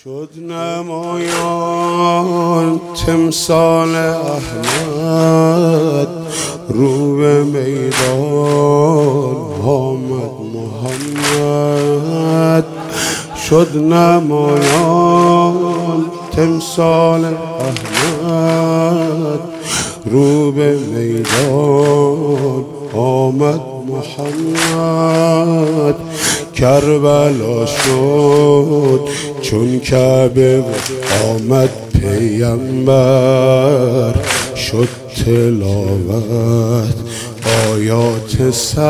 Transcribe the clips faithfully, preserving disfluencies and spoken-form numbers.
شد نمایان تمثال احمد، رو به میدان آمد محمد. شد نمایان تمثال احمد، رو به میدان آمد محمد. کربلا شد چون کعبه آمد پیامبر، شد تلاوت آیات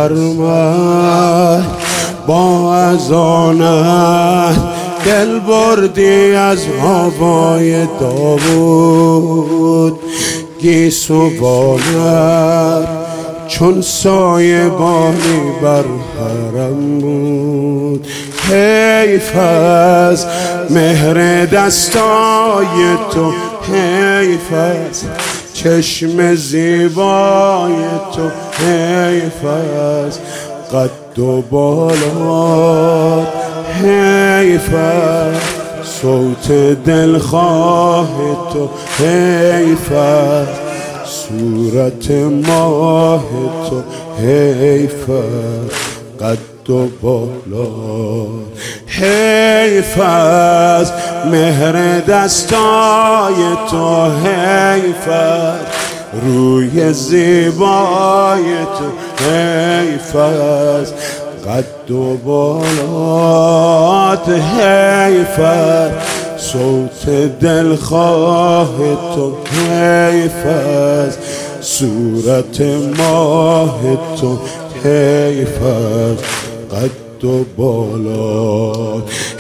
سرمد. با اذانت دل بردی از هوای داوود، گیسو بالر چون سایه بانی بر حرم بود. حیف از مهر دستای تو، حیف از چشم زیبای تو، حیف از قد و بالات، حیف از صوت دلخواه تو، حیف از صورت ماه تو، حیف از قد و بالات، حیف از مهر دستای تو، حیف از روی زیبای تو، حیف از قد و بالات، حیف از صوت دلخواه تو، حیف از صورت ماه تو، حیف از قد و بالات.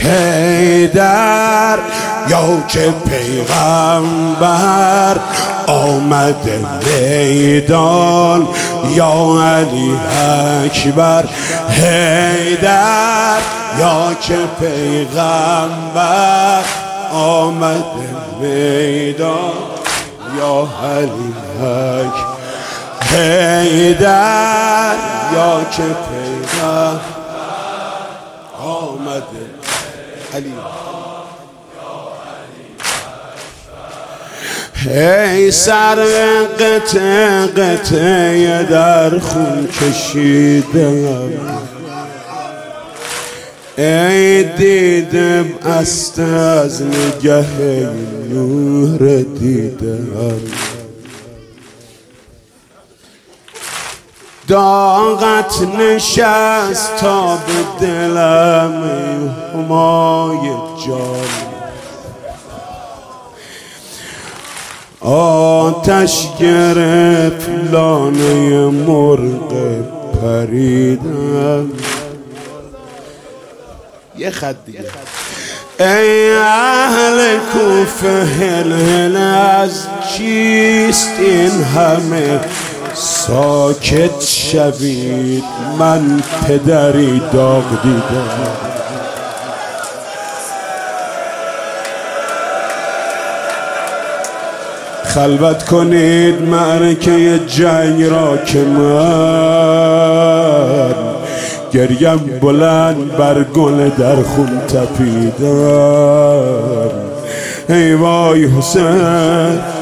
حیدر یا که پیغمبر آمده میدان، یا علی اکبر. حیدر یا که پیغمبر آمده میدان، یا علی اکبر. حیدر یا که پیغمبر آمده علی. ای سر قطع قطع در خون کشیدم، ای دیدم است از نگه نور دیدم. داغت نشست تا به دلم همای جان، آتش گرفت لانه مرغ پریدم. یه خط دیگه. ای اهل کوفه هل هل از چیست این همه ساکت شوید، من پدری داغ دیدم. خلوت کنید معرکه جنگ را که من گریم بلند بر گل در خون تپیدم. ای وای حسین